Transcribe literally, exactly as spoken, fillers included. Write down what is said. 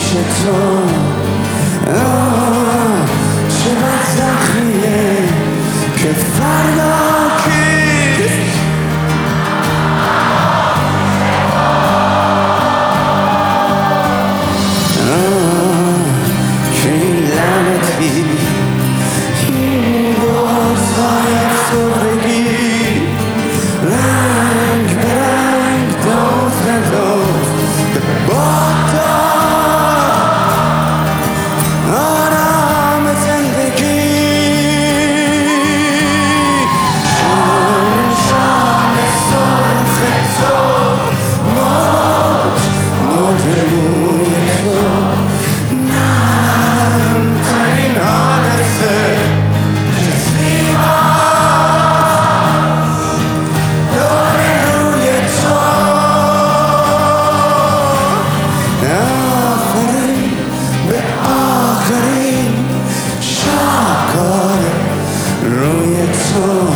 پیش تو چقدر زخمیه که فردا کیست که این لعنتی این بازهای افسردگی رنگ به رنگ دوز به دوز به باد داد آرام زندگی شام شام سرخ تو موج موج روی تو نرم ترین حادثه روی تو